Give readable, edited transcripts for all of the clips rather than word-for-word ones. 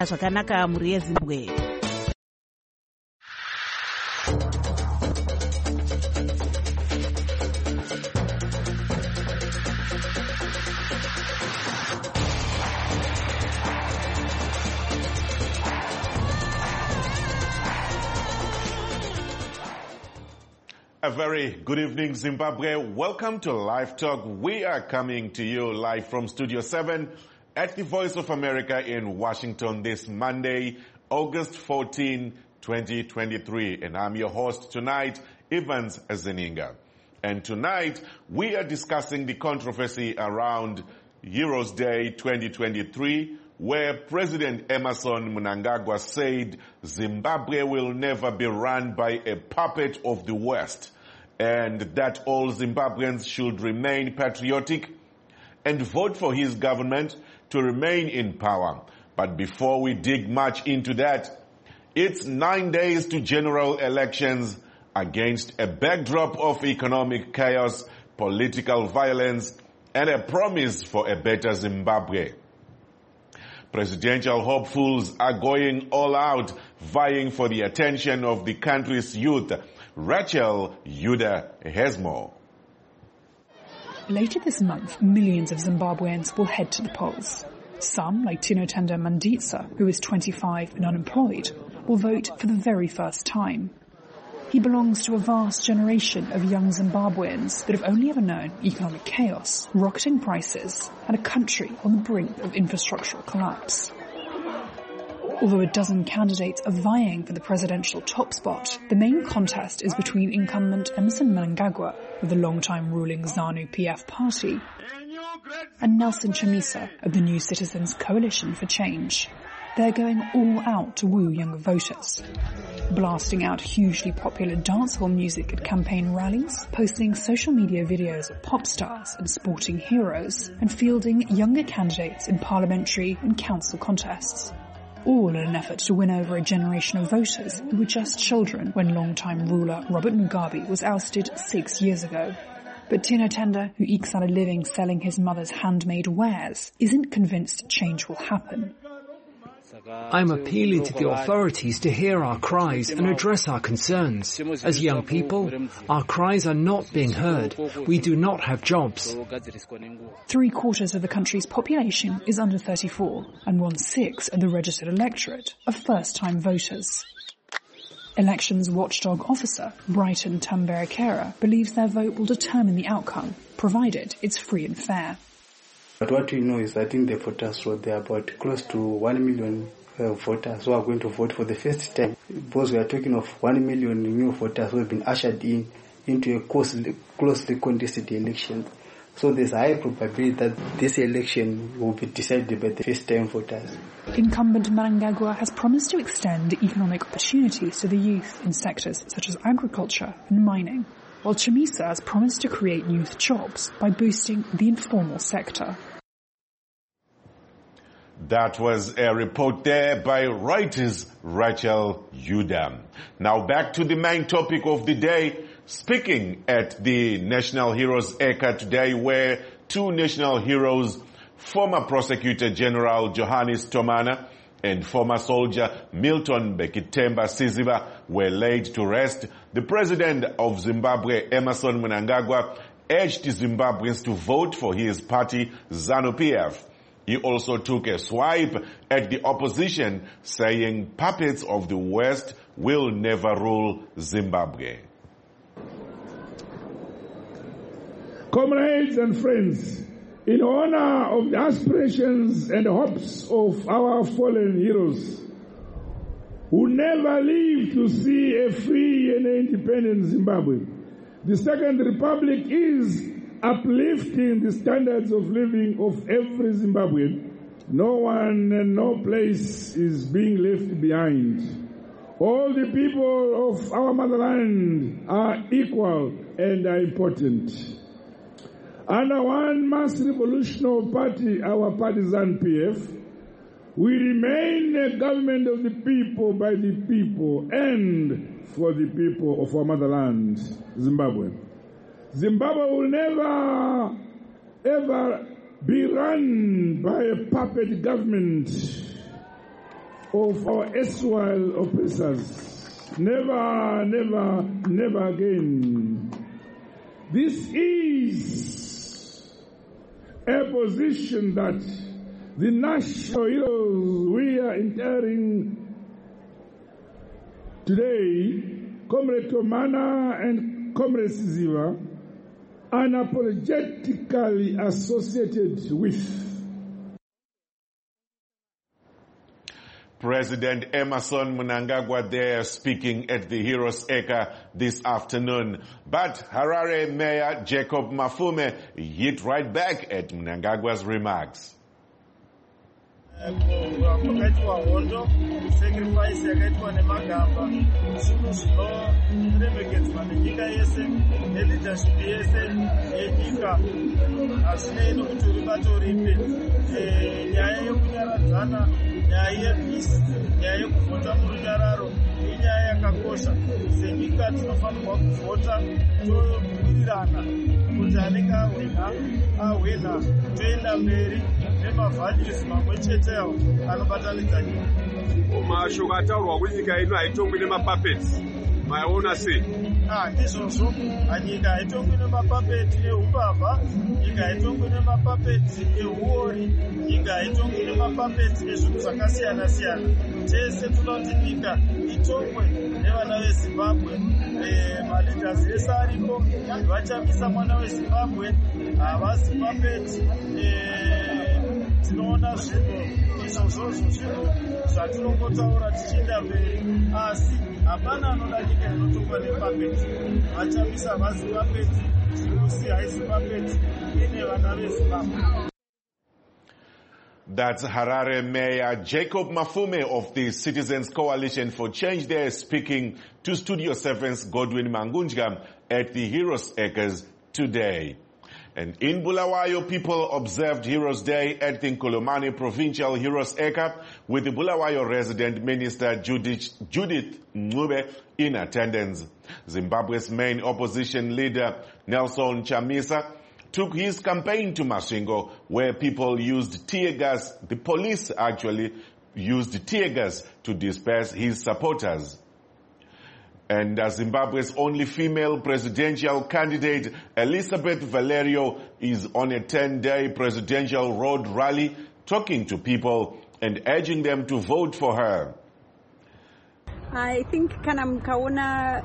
Zvakanaka muri yeZimbabwe. A very good evening, Zimbabwe. Welcome to Live Talk. We are coming to you live from Studio 7 at the Voice of America in Washington this Monday, August 14, 2023. And I'm your host tonight, Evans Zeninga. And tonight, we are discussing the controversy around Heroes Day 2023, where President Emmerson Mnangagwa said Zimbabwe will never be run by a puppet of the West, and that all Zimbabweans should remain patriotic and vote for his government to remain in power. But before we dig much into that, it's 9 days to general elections against a backdrop of economic chaos, political violence, and a promise for a better Zimbabwe. Presidential hopefuls are going all out, vying for the attention of the country's youth. Rachel Yuda has more. Later this month, millions of Zimbabweans will head to the polls. Some, like Tinotenda Mandisa, who is 25 and unemployed, will vote for the very first time. He belongs to a vast generation of young Zimbabweans that have only ever known economic chaos, rocketing prices, and a country on the brink of infrastructural collapse. Although a dozen candidates are vying for the presidential top spot, the main contest is between incumbent Emmerson Mnangagwa of the long-time ruling ZANU-PF party and Nelson Chamisa of the New Citizens Coalition for Change. They're going all out to woo younger voters, blasting out hugely popular dancehall music at campaign rallies, posting social media videos of pop stars and sporting heroes, and fielding younger candidates in parliamentary and council contests. All in an effort to win over a generation of voters who were just children when long-time ruler Robert Mugabe was ousted 6 years ago. But Tinotenda, who ekes out a living selling his mother's handmade wares, isn't convinced change will happen. I'm appealing to the authorities to hear our cries and address our concerns. As young people, our cries are not being heard. We do not have jobs. 3/4 of the country's population is under 34, and 1/6 of the registered electorate are first-time voters. Elections watchdog officer Brighton Tamberekera believes their vote will determine the outcome, provided it's free and fair. But what we know is that in the voters roll, there are about close to 1 million voters who are going to vote for the first time. Because we are talking of 1 million new voters who have been ushered into a closely contested election. So there's a high probability that this election will be decided by the first-time voters. Incumbent Mnangagwa has promised to extend economic opportunities to the youth in sectors such as agriculture and mining, while Chamisa has promised to create youth jobs by boosting the informal sector. That was a report there by Reuters' Rachel Yuda. Now back to the main topic of the day, speaking at the National Heroes Eka today, where two national heroes, former Prosecutor General Johannes Tomana and former soldier Milton Bekitemba Siziba, were laid to rest. The president of Zimbabwe, Emmerson Mnangagwa, urged Zimbabweans to vote for his party, ZANU-PF. He also took a swipe at the opposition, saying puppets of the West will never rule Zimbabwe. Comrades and friends, in honor of the aspirations and hopes of our fallen heroes, who never lived to see a free and independent Zimbabwe, the Second Republic is uplifting the standards of living of every Zimbabwean. No one and no place is being left behind. All the people of our motherland are equal and are important. Under one mass revolutionary party, our partisan PF, we remain a government of the people, by the people, and for the people of our motherland, Zimbabwe. Zimbabwe will never, ever be run by a puppet government. of our erstwhile oppressors. Never, never, never again. This is a position that the national heroes we are interring today, Comrade Tomana and Comrade Siziva, unapologetically associated with. President Emmerson Mnangagwa there speaking at the Heroes Acre this afternoon. But Harare Mayor Jacob Mafume hit right back at Mnangagwa's remarks. Kwakaitwa hondo, sacrifice yakaitwa nemagamba, zvinhu zvinoremekedzwa nenyika yese, neleadership yese yenyika, hazvinei nokuti uri batoripe. Nyaya yekunyaradzana, nyaya yepeace, nyaya yekuvhota murunyararo, inyaya yakakosha. Senyika tinofanirwa kuvhota, towirirana kuti anenge ahwina, toenda mberi nemavalues mamwe chetewo anobatanidza nyika. Mashoko ataurwa kuti nyika ino haitongwi nemapuppets. Maiona sei? Ndizvozvo, nyika haitongwi nemapapeti eupapa, nyika haitongwi nemapapeti euori, nyika haitongwi nemapapeti ezvinhu zvakasiyana siyana. Tese toda kuti nyika itongwe nevana veZimbabwe. Maleaders ese aripo vachamisa mwana weZimbabwe, havasi papeti. Tinoona zvinhu izvozvo zvinhu zvatinongotaura tichienda mberi, asi hapana anoda nyika inotongwa nepapeti. Vachamisa vasi papeti, zvirusi haisi papeti, ine vana veZimbabwe. That's Harare Mayor Jacob Mafume of the Citizens Coalition for Change there speaking to Studio 7's Godwin Mangunjga at the Heroes Acres today. And in Bulawayo, people observed Heroes Day at the Nkulumane Provincial Heroes Acre with the Bulawayo resident minister Judith Ncube in attendance. Zimbabwe's main opposition leader Nelson Chamisa took his campaign to Masvingo, where people used tear gas. The police actually used tear gas to disperse his supporters. And Zimbabwe's only female presidential candidate, Elizabeth Valerio, is on a 10-day presidential road rally, talking to people and urging them to vote for her. I think kana mkaona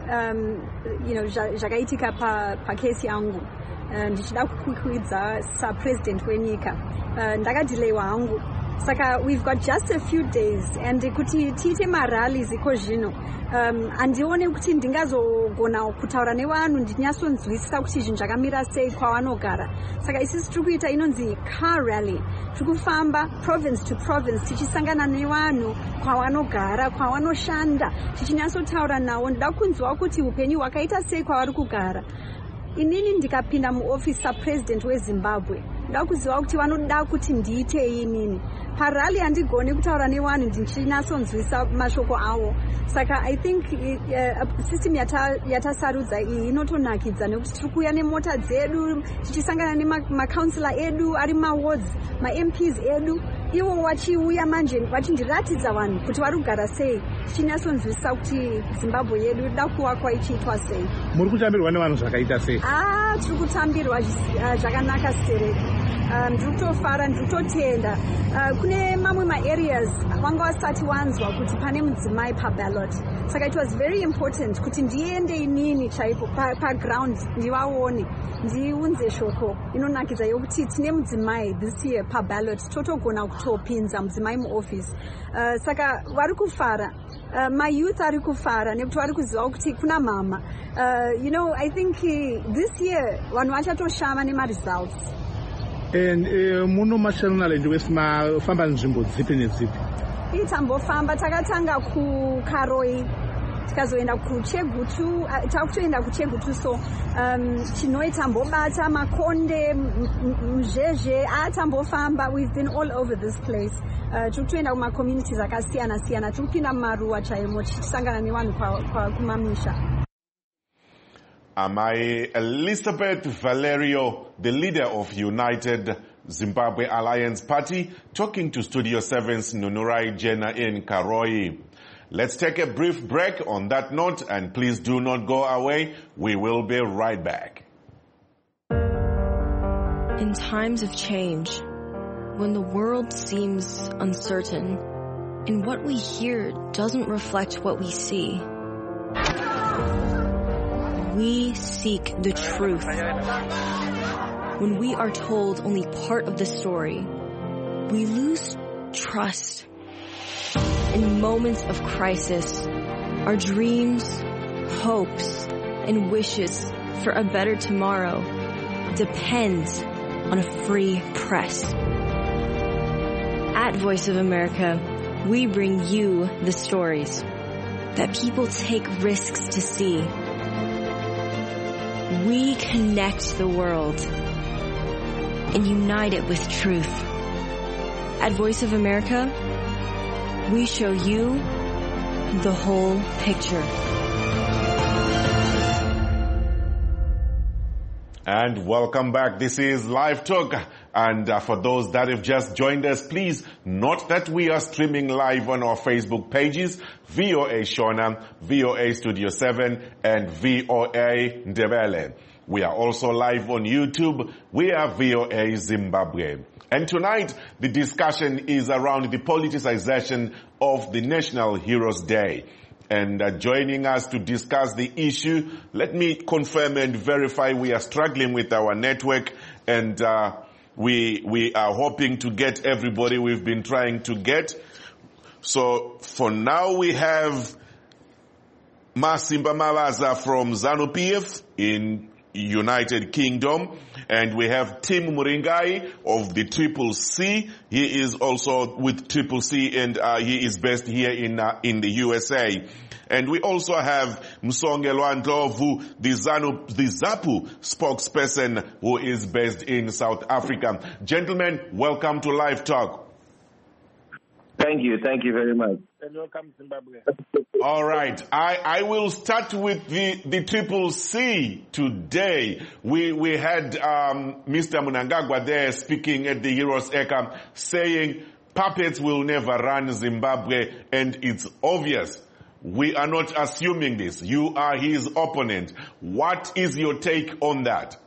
zvakaitika pa case yangu ndichida kukwidza president wenyika ndakadelaywa hangu saka we've got just a few days and kuti tiite marallies iko zvino andione kuti ndingazogona kutaura nevanhu ndinyatsonzwisisa kuti zvinhu zvakamira sei kwavanogara saka isisi tiri kuita inonzi car rally tiri kufamba province to province tichisangana nevanhu kwavanogara kwavanoshanda tichinyatsotaura navo ndida kunzwa kuti upenyu hwakaita sei kwavari kugara. Inini ndikapinda muoffice sapresident weZimbabwe ndida kuziva kuti vanoda kuti ndiitei inini parally handigoni kutaura nevanhu ndichinyatsonzwisa mashoko avo saka I think system yatasarudza iyi inotonakidza nekuti tiri kuuya nemota dzedu tichisangana nemacouncillor edu ari mawards maMPs edu ivo vachiuya manje vachindiratidza vanhu kuti vari kugara sei tichinyatsonzwisisa kuti Zimbabwe yedu inoda kuvakwa ichiitwa sei. Muri kutambirwa nevanhu zvakaita sei? Tiri kutambirwa zvakanaka sekereke. Ndiri kutofara ndiri kutotenda kune mamwe maareas vanga vasati wanzwa kuti pane mudzimai paballot saka it was very important kuti ndiende inini chaipo paground ndivaone ndiunze shoko inonakidza yokuti tine mudzimai this year paballot totogona kutopinza mudzimai muoffice saka vari kufara mayouth ari kufara nekuti vari kuziva kuti kuna mama I think this year vanhu vachatoshama nemaresults. Muno masharinal wesimafamba nzvimbo dzipi nedzipi? Tambofamba takatanga kuKaroi tikazoenda kuChegutu takutoenda kuChegutu so tambobata Makonde Mzhezhe tambofamba. We've been all over this place tikutoenda kumacommunities akasiyana siyana tikupinda mumaruwa chaimo tichisangana nevanhu kumamisha. Amai Elizabeth Valerio, the leader of United Zimbabwe Alliance Party, talking to Studio 7's Nunurai Jena in Karoi. Let's take a brief break on that note, and please do not go away. We will be right back. In times of change, when the world seems uncertain, and what we hear doesn't reflect what we see, we seek the truth. When we are told only part of the story, we lose trust. In moments of crisis, our dreams, hopes, and wishes for a better tomorrow depends on a free press. At Voice of America, we bring you the stories that people take risks to see. We connect the world and unite it with truth. At Voice of America, we show you the whole picture. And welcome back. This is Live Talk. And for those that have just joined us, please note that we are streaming live on our Facebook pages, VOA Shona, VOA Studio 7, and VOA Ndebele. We are also live on YouTube. We are VOA Zimbabwe. And tonight, the discussion is around the politicization of the National Heroes Day. And joining us to discuss the issue, let me confirm and verify we are struggling with our network, and we are hoping to get everybody we've been trying to get. So for now, we have Masimba Malaza from ZANU-PF in United Kingdom, and we have Tim Muringai of the Triple C. He is also with Triple C, and he is based here in the USA. And we also have Msongelwa Ndlovu, the ZAPU spokesperson, who is based in South Africa. Gentlemen, welcome to Live Talk. Thank you very much. And welcome, Zimbabwe. All right. I will start with the Triple C today. We had Mr. Mnangagwa there speaking at the Heroes Eka, saying puppets will never run Zimbabwe, and it's obvious. We are not assuming this. You are his opponent. What is your take on that?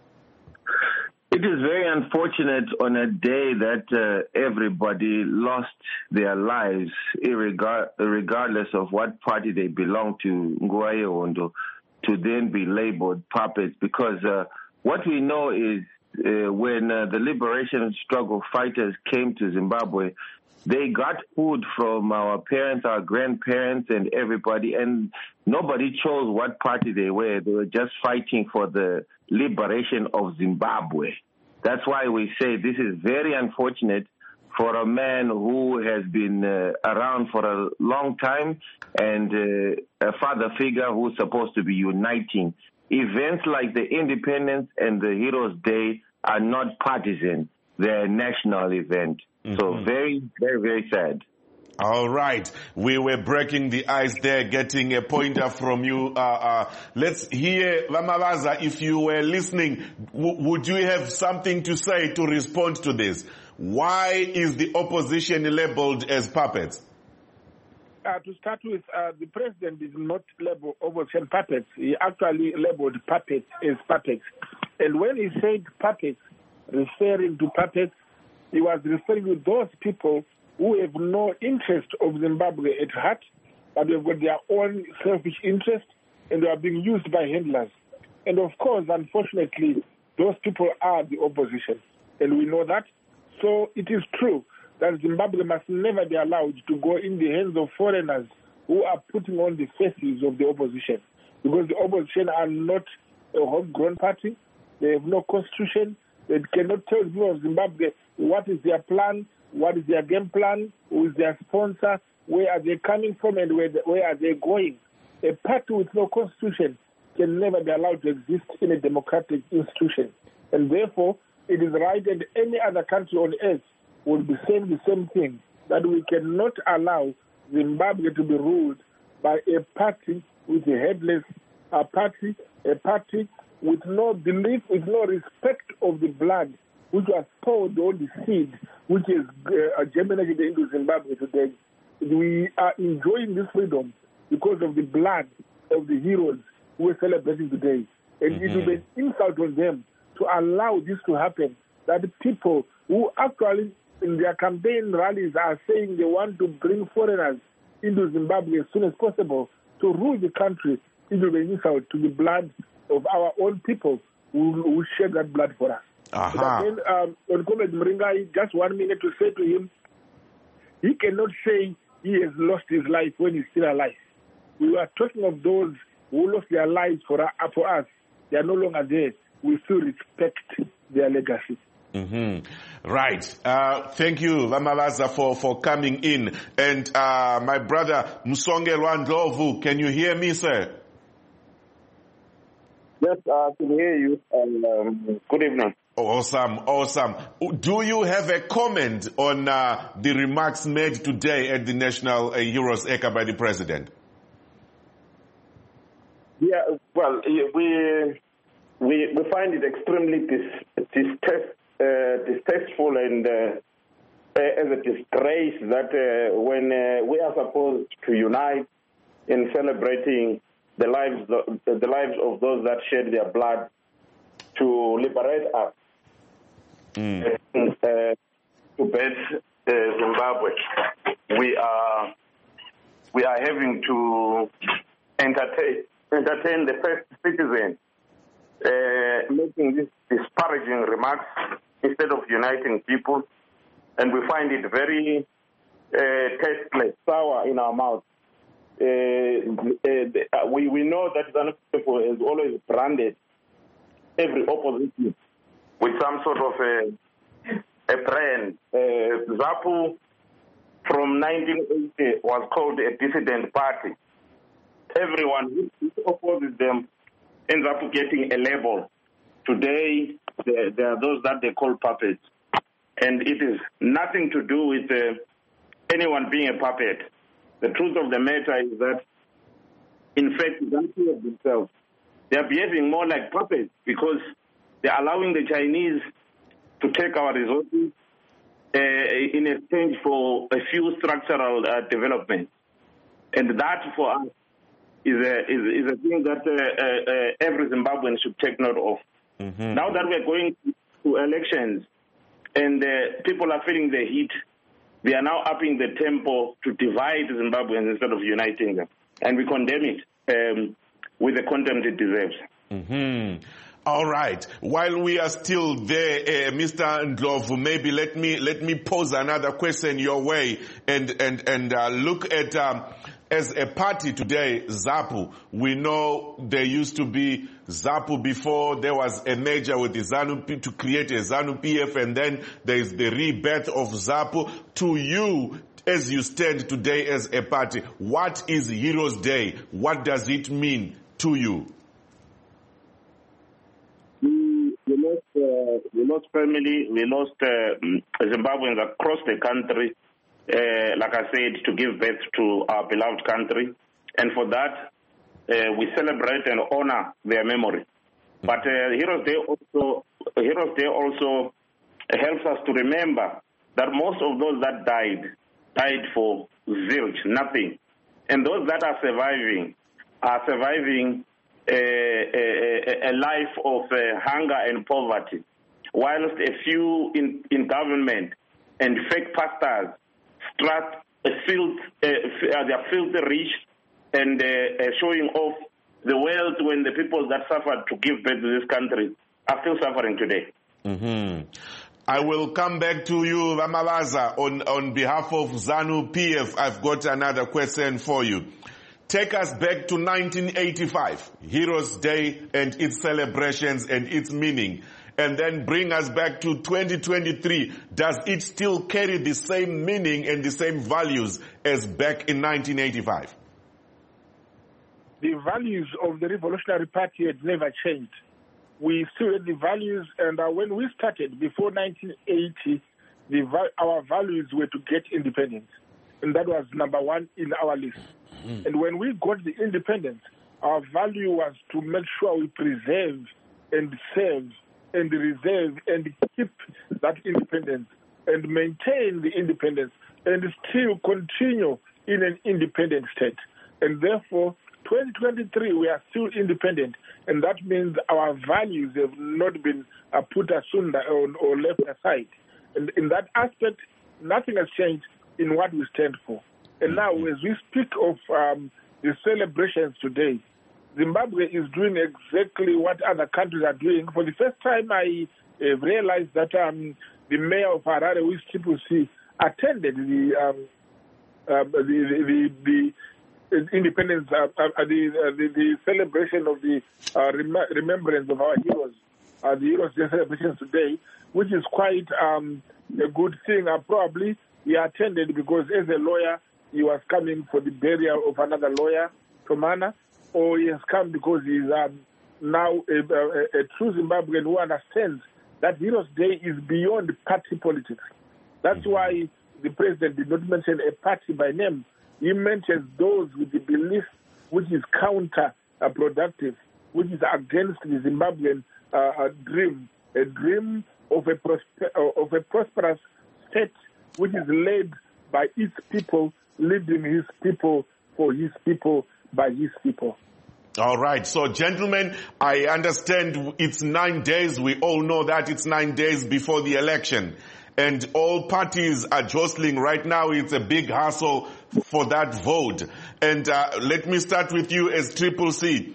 It is very unfortunate on a day that everybody lost their lives, regardless of what party they belong to, Nguaye Ondo, to then be labeled puppets. Because what we know is when the liberation struggle fighters came to Zimbabwe, they got food from our parents, our grandparents, and everybody, and nobody chose what party they were. They were just fighting for the liberation of Zimbabwe. That's why we say this is very unfortunate for a man who has been around for a long time and a father figure who's supposed to be uniting. Events like the Independence and the Heroes Day are not partisan. They're a national event. Mm-hmm. So very, very, very sad. All right. We were breaking the ice there, getting a pointer from you. Let's hear, Vamalaza, if you were listening, would you have something to say to respond to this? Why is the opposition labeled as puppets? To start with, the president did not label opposition puppets. He actually labeled puppets as puppets. And when he said puppets, referring to puppets, he was referring to those people who have no interest of Zimbabwe at heart, but they've got their own selfish interest, and they are being used by handlers. And of course, unfortunately, those people are the opposition, and we know that. So it is true that Zimbabwe must never be allowed to go in the hands of foreigners who are putting on the faces of the opposition, because the opposition are not a homegrown party. They have no constitution. They cannot tell the people of Zimbabwe what is their plan, what is their game plan, who is their sponsor, where are they coming from, and where are they going. A party with no constitution can never be allowed to exist in a democratic institution. And therefore, it is right that any other country on earth will be saying the same thing, that we cannot allow Zimbabwe to be ruled by a party with a headless party, a party with no belief, with no respect of the blood which was poured on the seed, which is germinated into Zimbabwe today. We are enjoying this freedom because of the blood of the heroes who we're celebrating today. And it will be an insult on them to allow this to happen, that the people who actually in their campaign rallies are saying they want to bring foreigners into Zimbabwe as soon as possible to rule the country, it will be an insult to the blood of our own people who shed that blood for us. But again, on Comrade Mringai, just 1 minute to say to him, he cannot say he has lost his life when he's still alive. We are talking of those who lost their lives for us. They are no longer there. We still respect their legacy. Right. Thank you, Vamalaza, for coming in. And my brother, Msongelwa Ndlovu, can you hear me, sir? Yes, I can hear you. Good evening. Awesome. Do you have a comment on the remarks made today at the National Heroes Acre by the President? Yeah, well, we find it extremely distasteful and as a disgrace that when we are supposed to unite in celebrating the lives of those that shed their blood to liberate us to better Zimbabwe, we are having to entertain the first citizen making these disparaging remarks instead of uniting people, and we find it very tasteless, sour in our mouth. We know that ZANU people has always branded every opposition with some sort of a brand. ZAPU from 1980 was called a dissident party. Everyone who opposes them ends up getting a label. Today, there are those that they call puppets. And it is nothing to do with anyone being a puppet. The truth of the matter is that, in fact, ZANU themselves, they are behaving more like puppets because they are allowing the Chinese to take our resources in exchange for a few structural developments. And that, for us, is a thing that every Zimbabwean should take note of. Now that we're going to elections and people are feeling the heat, they are now upping the tempo to divide Zimbabweans instead of uniting them. And we condemn it with the contempt it deserves. All right. While we are still there, Mr. Ndlovu, maybe let me pose another question your way and look at as a party today, ZAPU. We know there used to be ZAPU before. There was a merger with the ZANU to create a ZANU PF, and then there is the rebirth of ZAPU. To you, as you stand today as a party, what is Heroes Day? What does it mean to you? We lost family. We lost Zimbabweans across the country. Like I said, to give birth to our beloved country. And for that, we celebrate and honor their memory. But Heroes Day also helps us to remember that most of those that died for zilch, nothing. And those that are surviving a life of hunger and poverty, whilst a few in government and fake pastors strut they are filthy rich and showing off the wealth when the people that suffered to give birth to this country are still suffering today. I will come back to you, Vamalaza, on behalf of ZANU PF. I've got another question for you. Take us back to 1985, Heroes Day and its celebrations and its meaning. And then bring us back to 2023. Does it still carry the same meaning and the same values as back in 1985? The values of the Revolutionary Party had never changed. We still had the values, and when we started before 1980, our values were to get independence. And that was number one in our list. And when we got the independence, our value was to make sure we preserve and serve and reserve and keep that independence and maintain the independence and still continue in an independent state. And therefore, 2023, we are still independent, and that means our values have not been put asunder or left aside. And in that aspect, nothing has changed in what we stand for. And now, as we speak of the celebrations today, Zimbabwe is doing exactly what other countries are doing. For the first time, I realized that the mayor of Harare, who is Triple C, attended the independence, the celebration of the remembrance of our heroes, the Heroes Day celebrations today, which is quite a good thing. Probably he attended because as a lawyer, he was coming for the burial of another lawyer, Tomana, or he has come because he's now a true Zimbabwean who understands that Heroes Day is beyond party politics. That's why the president did not mention a party by name. He mentions those with the belief which is counterproductive, which is against the Zimbabwean dream, a dream of a prosperous state which is led by its people, leading his people, for his people, by his people. All right. So, gentlemen, I understand it's 9 days. We all know that it's 9 days before the election. And all parties are jostling right now. It's a big hassle for that vote. And let me start with you as Triple C,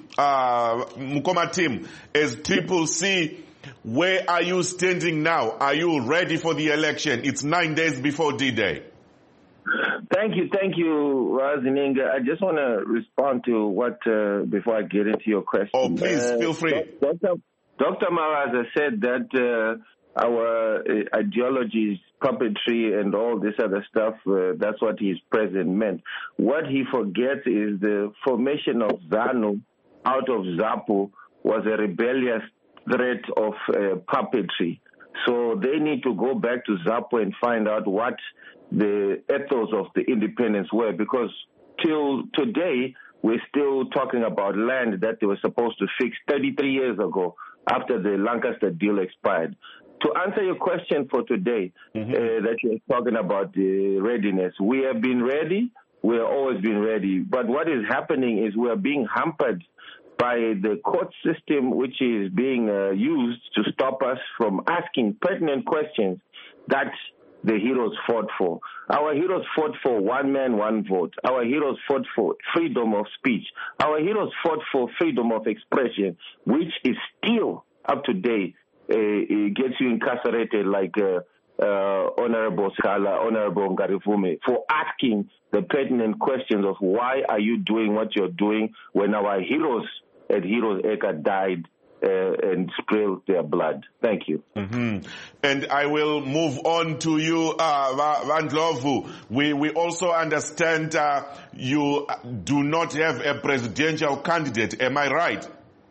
Mukoma Tim, as Triple C. Where are you standing now? Are you ready for the election? It's 9 days before D-Day. Thank you, Razininga. I just want to respond to what, before I get into your question. Oh, please, feel free. Dr. Maraza said that our ideologies, puppetry, and all this other stuff, that's what his president meant. What he forgets is the formation of ZANU out of ZAPU was a rebellious threat of puppetry. So they need to go back to ZAPU and find out what the ethos of the independence were, because till today, we're still talking about land that they were supposed to fix 33 years ago after the Lancaster deal expired. To answer your question for today, that you're talking about the readiness, we have been ready. We have always been ready. But what is happening is we are being hampered by the court system, which is being used to stop us from asking pertinent questions that the heroes fought for. Our heroes fought for one man, one vote. Our heroes fought for freedom of speech. Our heroes fought for freedom of expression, which is still up to date. It gets you incarcerated like Honorable Scala, Honorable Ngarivume, for asking the pertinent questions of why are you doing what you're doing when our heroes at Heroes Acre died and spilled their blood. Thank you. And I will move on to you, Van Ndlovu. We also understand you do not have a presidential candidate. Am I right?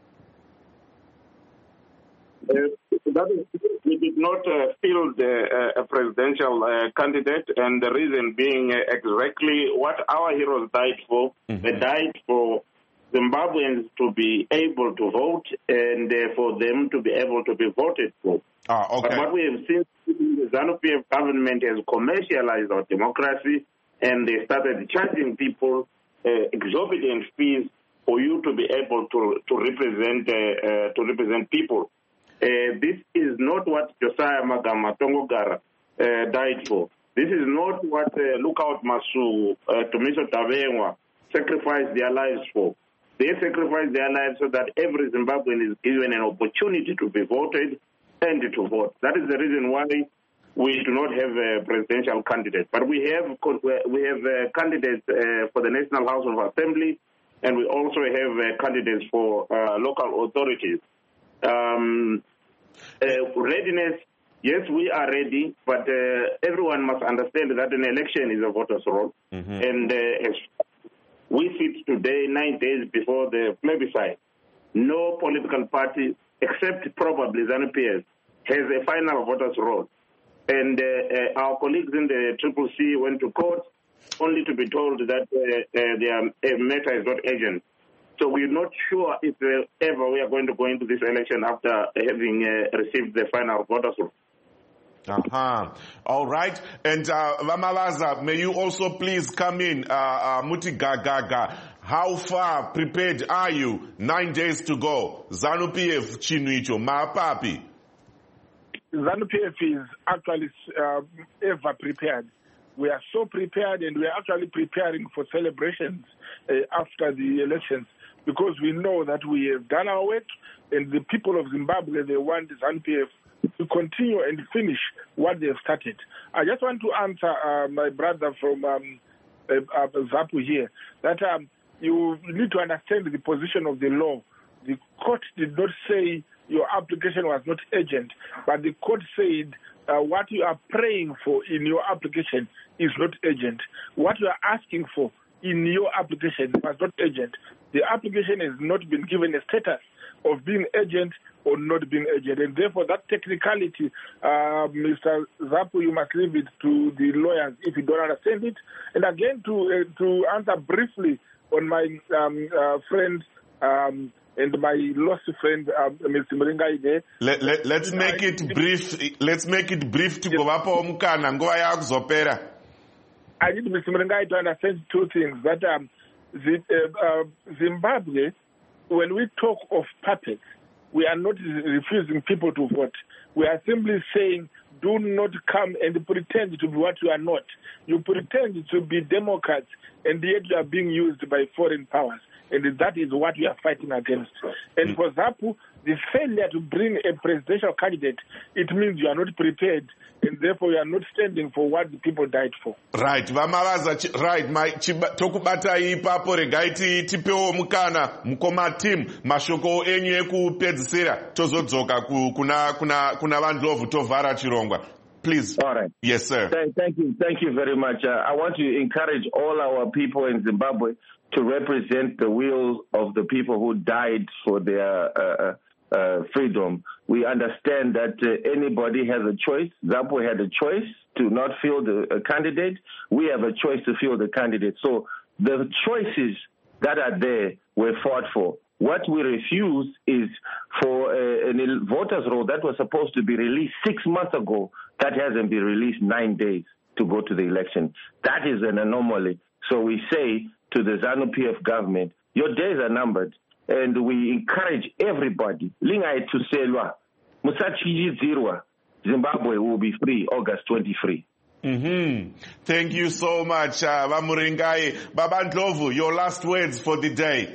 We did not field a presidential candidate, and the reason being exactly what our heroes died for. They died for Zimbabweans to be able to vote and for them to be able to be voted for. Okay. But what we have seen, the ZANU-PF government has commercialized our democracy, and they started charging people exorbitant fees for you to be able to represent people. This is not what Josiah Magama Tongogara died for. This is not what Lookout Masu, Tomiso Tabenwa sacrificed their lives for. They sacrificed their lives so that every Zimbabwean is given an opportunity to be voted and to vote. That is the reason why we do not have a presidential candidate. But we have candidates for the National House of Assembly, and we also have candidates for local authorities. Readiness, yes, we are ready, but everyone must understand that an election is a voter's role. And as we sit today, 9 days before the plebiscite, no political party, except probably ZANU-PF, has a final voter's role. And our colleagues in the Triple C went to court only to be told that their matter is not urgent. So we're not sure if ever we are going to go into this election after having received the final voters roll. All right. And Vamalaza, may you also please come in. Muti Gagaga, how far prepared are you? 9 days to go. ZANU-PF Chinuicho, Maapapi. ZANU-PF is actually ever prepared. We are so prepared, and we are actually preparing for celebrations after the elections, because we know that we have done our work, and the people of Zimbabwe, they want ZANU-PF to continue and finish what they have started. I just want to answer my brother from ZAPU here, that you need to understand the position of the law. The court did not say your application was not urgent, but the court said what you are praying for in your application is not urgent. What you are asking for in your application was not urgent. The application has not been given a status of being urgent or not being urgent, and therefore that technicality, Mr. ZAPU, you must leave it to the lawyers if you don't understand it. And again, to answer briefly on my friend and my lost friend, Mr. Muringai. Let's make it brief. Let's make it brief to go up on Mukana. Go ahead, I need Mr. Muringai to understand two things. That Zimbabwe, when we talk of puppets, we are not refusing people to vote. We are simply saying, do not come and pretend to be what you are not. You pretend to be Democrats, and yet you are being used by foreign powers. And that is what we are fighting against. And for ZAPU, the failure to bring a presidential candidate, it means you are not prepared, and therefore you are not standing for what the people died for. Right. Vamalaza, right. Tokubata ipapo regaiti tipeo mukana mukoma team mashoko enyu ekupedzisira tozodzoka kuna vanhu lovu tovhara chirongwa. Please. All right. Yes, sir. Thank you very much. I want to encourage all our people in Zimbabwe to represent the will of the people who died for their freedom. We understand that anybody has a choice. ZAPU had a choice to not field a candidate. We have a choice to field a candidate. So the choices that are there were fought for. What we refuse is for a voters' roll that was supposed to be released 6 months ago, that hasn't been released 9 days to go to the election. That is an anomaly. So we say to the ZANU-PF government, your days are numbered, and we encourage everybody, linga to selwa, musachijizirwa, Zimbabwe will be free August 23. Thank you so much, Vamuringai. Babandlovu, your last words for the day.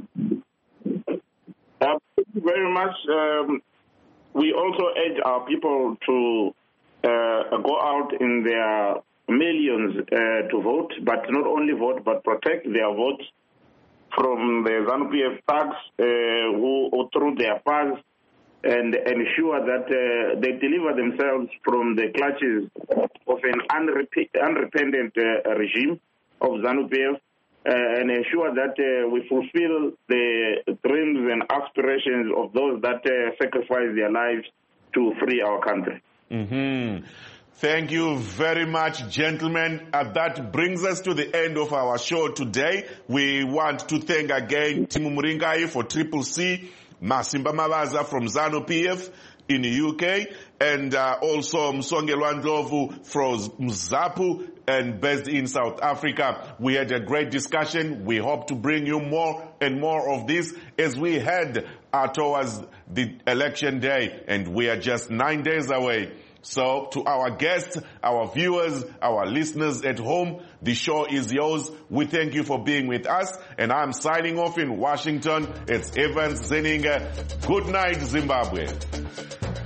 Thank you very much. We also urge our people to go out in their millions to vote, but not only vote, but protect their votes from the ZANU-PF thugs who through their paths, and ensure that they deliver themselves from the clutches of an unrepentant regime of ZANU-PF, and ensure that we fulfill the dreams and aspirations of those that sacrifice their lives to free our country. Thank you very much, gentlemen. That brings us to the end of our show today. We want to thank again Timu Muringai for Triple C, Masimba Mavaza from ZANU-PF in the UK, and also Msongelwa Ndlovu from ZAPU and based in South Africa. We had a great discussion. We hope to bring you more and more of this as we head towards the election day, and we are just 9 days away. So to our guests, our viewers, our listeners at home, the show is yours. We thank you for being with us, and I'm signing off in Washington. It's Evans Zeninga. Good night, Zimbabwe.